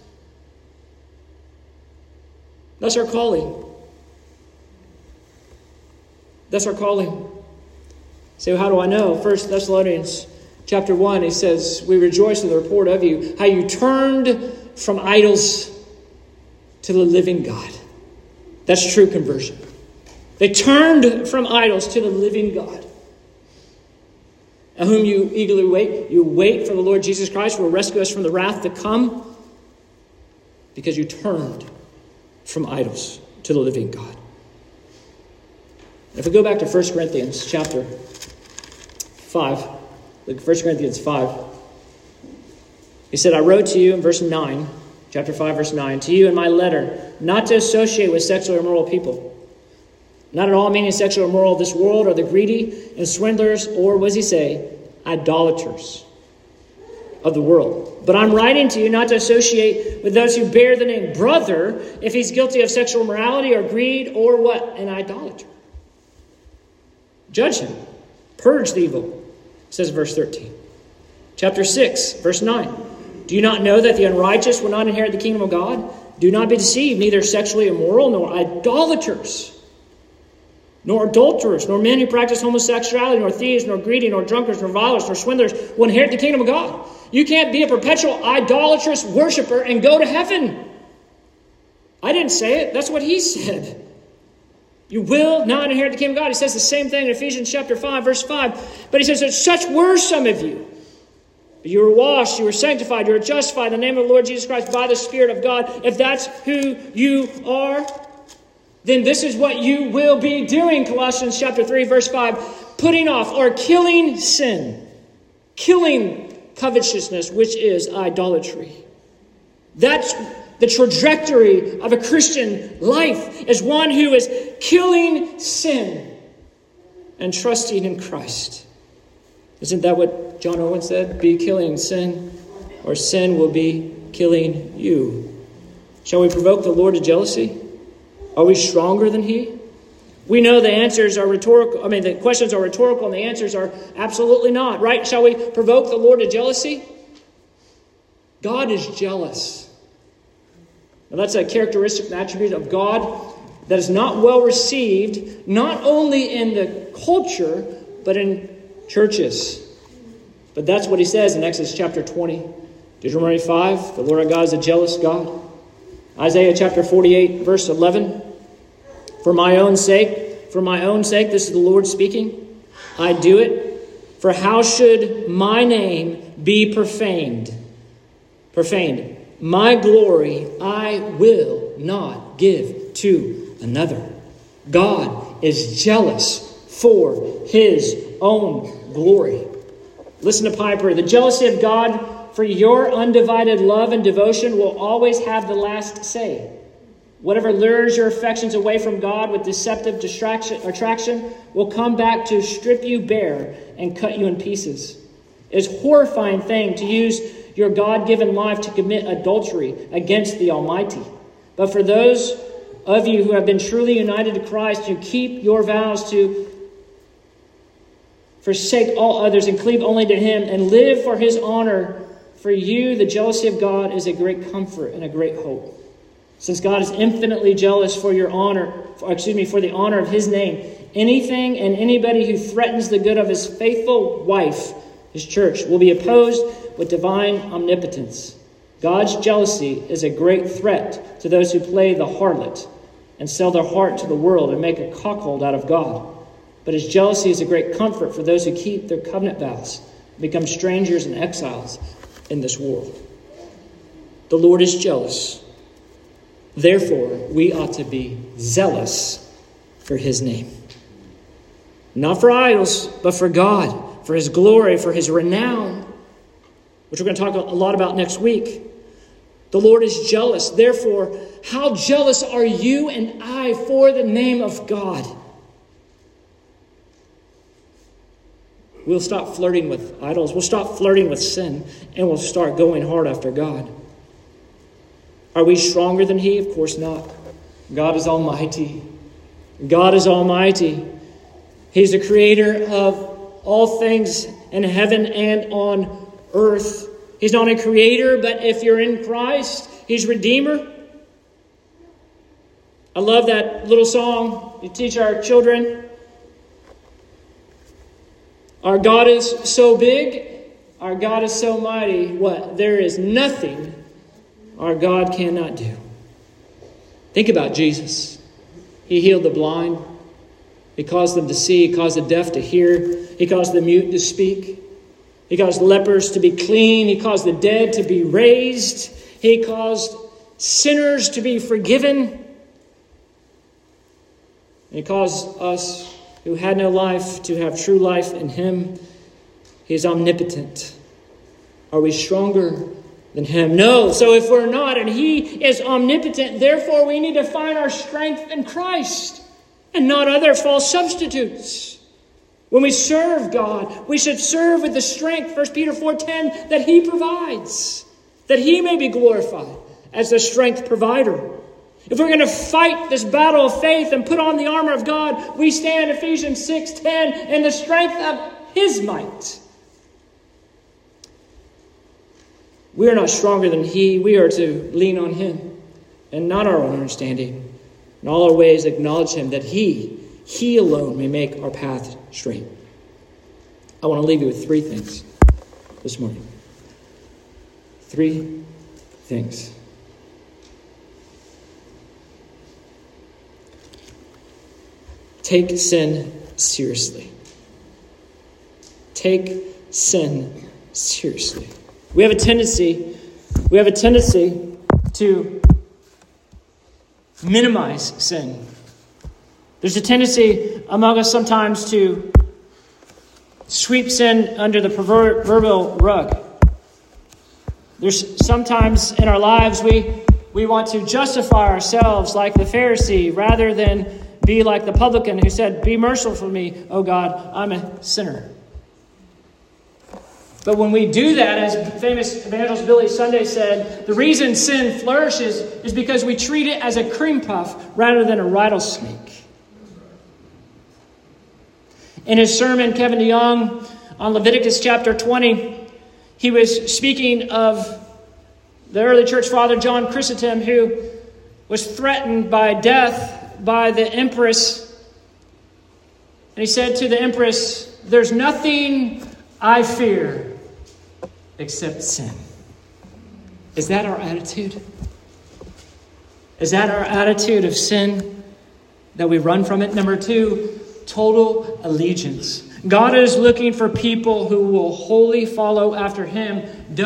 That's our calling. That's our calling. So how do I know? 1 Thessalonians chapter 1, he says, we rejoice in the report of you, how you turned from idols to the living God. That's true conversion. They turned from idols to the living God, whom you eagerly wait. You wait for the Lord Jesus Christ who will rescue us from the wrath to come, because you turned from idols to the living God. If we go back to 1 Corinthians chapter 5, look at 1 Corinthians 5. He said, I wrote to you in verse 9, Chapter 5, verse 9. To you in my letter, not to associate with sexually immoral people. Not at all meaning sexually immoral of this world, or the greedy and swindlers, or, what does he say, idolaters of the world. But I'm writing to you not to associate with those who bear the name brother if he's guilty of sexual immorality or greed or what? An idolater. Judge him. Purge the evil, says verse 13. Chapter 6, verse 9. Do you not know that the unrighteous will not inherit the kingdom of God? Do not be deceived, neither sexually immoral, nor idolaters, nor adulterers, nor men who practice homosexuality, nor thieves, nor greedy, nor drunkards, nor violence, nor swindlers will inherit the kingdom of God. You can't be a perpetual idolatrous worshiper and go to heaven. I didn't say it. That's what he said. You will not inherit the kingdom of God. He says the same thing in Ephesians chapter 5, verse 5. But he says, such were some of you. But you were washed, you were sanctified, you were justified in the name of the Lord Jesus Christ by the Spirit of God. If that's who you are, then this is what you will be doing. Colossians chapter 3, verse 5. Putting off or killing sin. Killing covetousness, which is idolatry. That's the trajectory of a Christian life, is one who is killing sin and trusting in Christ. Isn't that what John Owen said? Be killing sin, or sin will be killing you. Shall we provoke the Lord to jealousy? Are we stronger than he? We know the answers are rhetorical. The questions are rhetorical and the answers are absolutely not, right? Shall we provoke the Lord to jealousy? God is jealous. Now that's a characteristic and attribute of God that is not well received, not only in the culture, but in churches. But that's what he says in Exodus chapter 20. Deuteronomy 5, the Lord our God is a jealous God. Isaiah chapter 48, verse 11. For my own sake, this is the Lord speaking, I do it. For how should my name be profaned? My glory I will not give to another. God is jealous for his own glory. Listen to Piper. The jealousy of God for your undivided love and devotion will always have the last say. Whatever lures your affections away from God with deceptive attraction will come back to strip you bare and cut you in pieces. It's a horrifying thing to use your God-given life to commit adultery against the Almighty. But for those of you who have been truly united to Christ, you keep your vows to forsake all others and cleave only to him and live for his honor. For you, the jealousy of God is a great comfort and a great hope. Since God is infinitely jealous for your honor, for the honor of his name, anything and anybody who threatens the good of his faithful wife, his church, will be opposed with divine omnipotence. God's jealousy is a great threat to those who play the harlot and sell their heart to the world and make a cuckold out of God. But his jealousy is a great comfort for those who keep their covenant vows and become strangers and exiles in this world. The Lord is jealous. Therefore, we ought to be zealous for his name. Not for idols, but for God, for his glory, for his renown, which we're going to talk a lot about next week. The Lord is jealous. Therefore, how jealous are you and I for the name of God? We'll stop flirting with idols. We'll stop flirting with sin, and we'll start going hard after God. Are we stronger than he? Of course not. God is almighty. God is almighty. He's the creator of all things in heaven and on earth. He's not a creator, but if you're in Christ, he's Redeemer. I love that little song you teach our children. Our God is so big. Our God is so mighty. What? There is nothing our God cannot do. Think about Jesus. He healed the blind. He caused them to see. He caused the deaf to hear. He caused the mute to speak. He caused lepers to be clean. He caused the dead to be raised. He caused sinners to be forgiven. He caused us who had no life to have true life in him. He is omnipotent. Are we stronger than him. No. So if we're not, and he is omnipotent, therefore we need to find our strength in Christ and not other false substitutes. When we serve God, we should serve with the strength, 1 Peter 4:10, that he provides, that he may be glorified as the strength provider. If we're going to fight this battle of faith and put on the armor of God, we stand, Ephesians 6:10, in the strength of his might. We are not stronger than he. We are to lean on him and not our own understanding. In all our ways acknowledge him, that he alone may make our path straight. I want to leave you with 3 things this morning. 3 things. Take sin seriously. Take sin seriously. We have a tendency to minimize sin. There's a tendency among us sometimes to sweep sin under the proverbial rug. There's sometimes in our lives we want to justify ourselves like the Pharisee rather than be like the publican who said, "Be merciful for me, O God, I'm a sinner." But when we do that, as famous evangelist Billy Sunday said, the reason sin flourishes is because we treat it as a cream puff rather than a rattlesnake. In his sermon, Kevin DeYoung, on Leviticus chapter 20, he was speaking of the early church father John Chrysostom, who was threatened by death by the empress. And he said to the empress, "There's nothing I fear except sin." Is that our attitude? Is that our attitude of sin, that we run from it? Number 2, total allegiance. God is looking for people who will wholly follow after him.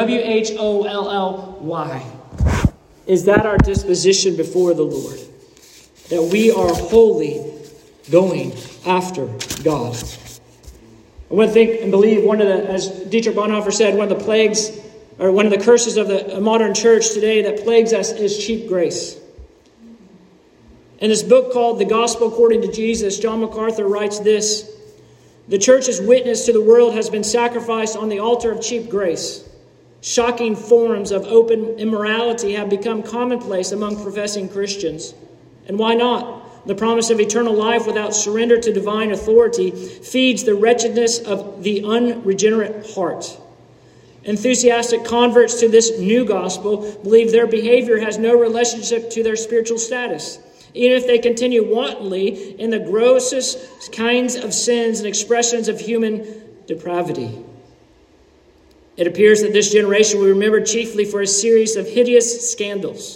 WHOLLY. Is that our disposition before the Lord? That we are wholly going after God. I want to think and believe as Dietrich Bonhoeffer said, one of the plagues, or one of the curses of the modern church today that plagues us is cheap grace. In this book called The Gospel According to Jesus, John MacArthur writes this: "The church's witness to the world has been sacrificed on the altar of cheap grace. Shocking forms of open immorality have become commonplace among professing Christians. And why not? The promise of eternal life without surrender to divine authority feeds the wretchedness of the unregenerate heart. Enthusiastic converts to this new gospel believe their behavior has no relationship to their spiritual status, even if they continue wantonly in the grossest kinds of sins and expressions of human depravity. It appears that this generation will be remembered chiefly for a series of hideous scandals.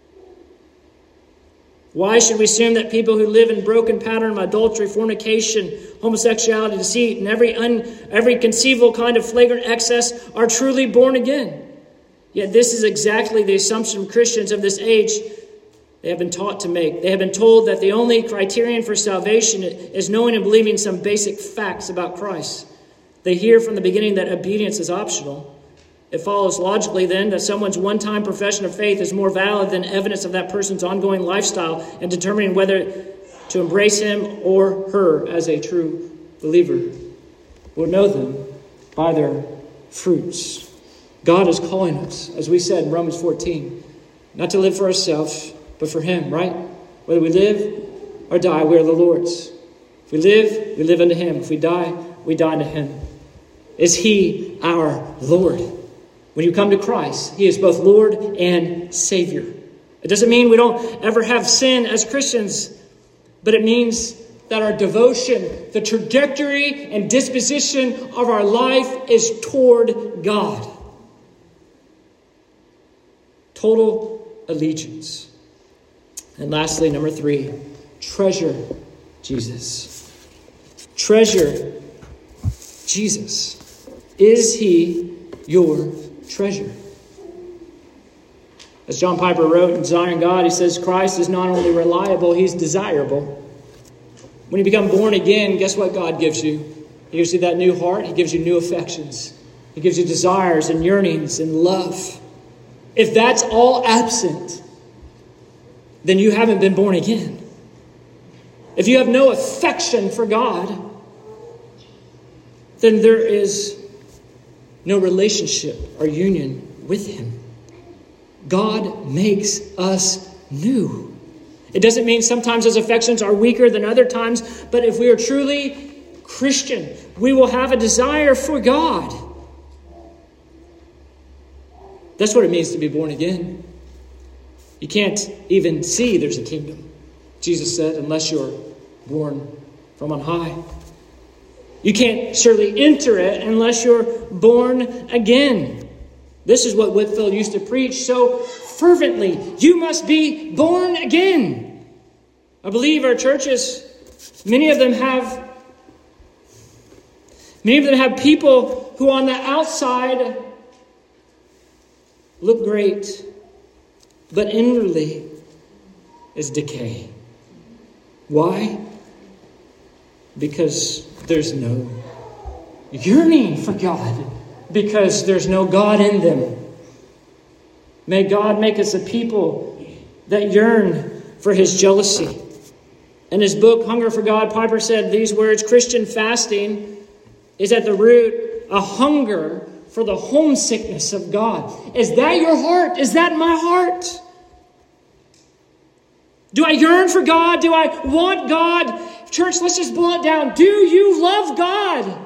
Why should we assume that people who live in broken pattern of adultery, fornication, homosexuality, deceit, and every conceivable kind of flagrant excess are truly born again? Yet this is exactly the assumption Christians of this age they have been taught to make. They have been told that the only criterion for salvation is knowing and believing some basic facts about Christ. They hear from the beginning that obedience is optional. It follows logically then that someone's one-time profession of faith is more valid than evidence of that person's ongoing lifestyle in determining whether to embrace him or her as a true believer. We'll know them by their fruits. God is calling us, as we said in Romans 14, not to live for ourselves, but for him, right? Whether we live or die, we are the Lord's. If we live unto him. If we die, we die unto him. Is he our Lord? When you come to Christ, he is both Lord and Savior. It doesn't mean we don't ever have sin as Christians, but it means that our devotion, the trajectory and disposition of our life is toward God. Total allegiance. And lastly, number 3, treasure Jesus. Treasure Jesus. Is he your treasure? As John Piper wrote in Desiring God, he says, Christ is not only reliable, he's desirable. When you become born again, guess what God gives you? He gives you that new heart. He gives you new affections. He gives you desires and yearnings and love. If that's all absent, then you haven't been born again. If you have no affection for God, then there is no relationship or union with Him. God makes us new. It doesn't mean sometimes those affections are weaker than other times, but if we are truly Christian, we will have a desire for God. That's what it means to be born again. You can't even see there's a kingdom, Jesus said, unless you're born from on high. You can't surely enter it unless you're born again. This is what Whitefield used to preach so fervently. You must be born again. I believe our churches, many of them have people who on the outside look great, but inwardly is decay. Why? Because there's no yearning for God. Because there's no God in them. May God make us a people that yearn for His jealousy. In his book, Hunger for God, Piper said these words: Christian fasting is at the root a hunger for the homesickness of God. Is that your heart? Is that my heart? Do I yearn for God? Do I want God? Church, let's just boil it down. Do you love God?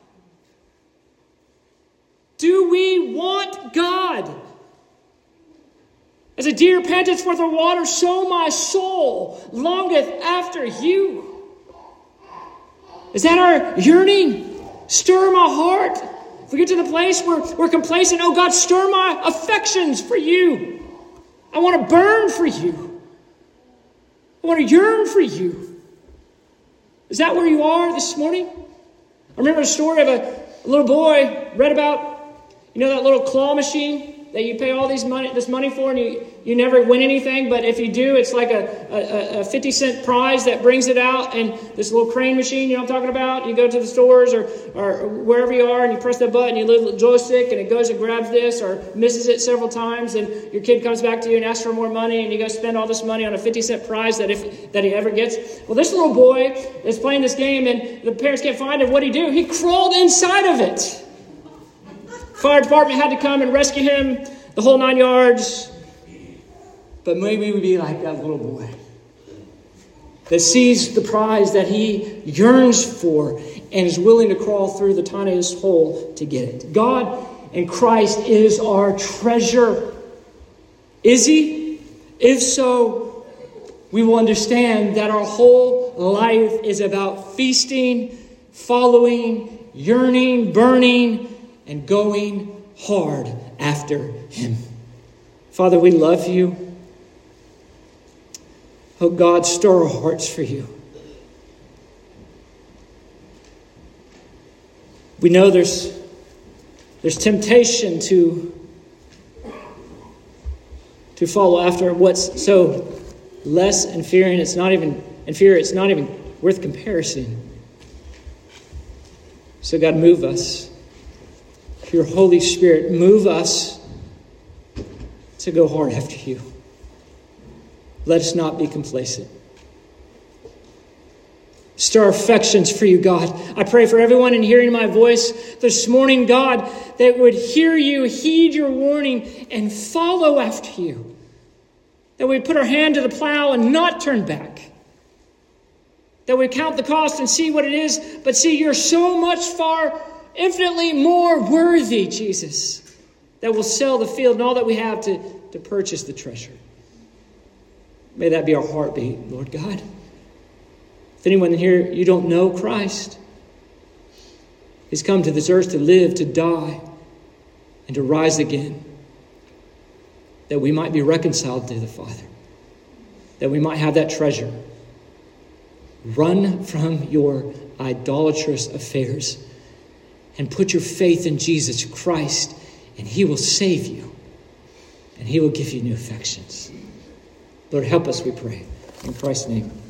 Do we want God? As a deer panteth for the water, so my soul longeth after you. Is that our yearning? Stir my heart. If we get to the place where we're complacent, oh God, stir my affections for you. I want to burn for you. I want to yearn for you. Is that where you are this morning? I remember a story of a little boy, read about, that little claw machine that you pay all this money for, and you never win anything, but if you do, it's like a 50-cent prize that brings it out, and this little crane machine, you know what I'm talking about? You go to the stores or wherever you are, and you press the button, you lift the joystick, and it goes and grabs this, or misses it several times, and your kid comes back to you and asks for more money, and you go spend all this money on a 50-cent prize that he ever gets. Well, this little boy is playing this game, and the parents can't find him. What did he do? He crawled inside of it. Fire department had to come and rescue him, the whole 9 yards. But maybe we'd be like that little boy that sees the prize that he yearns for and is willing to crawl through the tiniest hole to get it. God in Christ is our treasure. Is He? If so, we will understand that our whole life is about feasting, following, yearning, burning, and going hard after Him. Father, we love You. Oh God, stir our hearts for You. We know there's temptation to follow after what's so less inferior. It's not even worth comparison. So God, move us. Your Holy Spirit, move us to go hard after You. Let us not be complacent. Stir our affections for You, God. I pray for everyone in hearing my voice this morning, God, that would hear You, heed Your warning, and follow after You. That we put our hand to the plow and not turn back. That we count the cost and see what it is, but see You're so much infinitely more worthy, Jesus, that we'll sell the field and all that we have to purchase the treasure. May that be our heartbeat, Lord God. If anyone in here, you don't know Christ, He's come to this earth to live, to die, and to rise again, that we might be reconciled to the Father, that we might have that treasure. Run from your idolatrous affairs and put your faith in Jesus Christ, and He will save you, and He will give you new affections. Lord, help us, we pray. In Christ's name.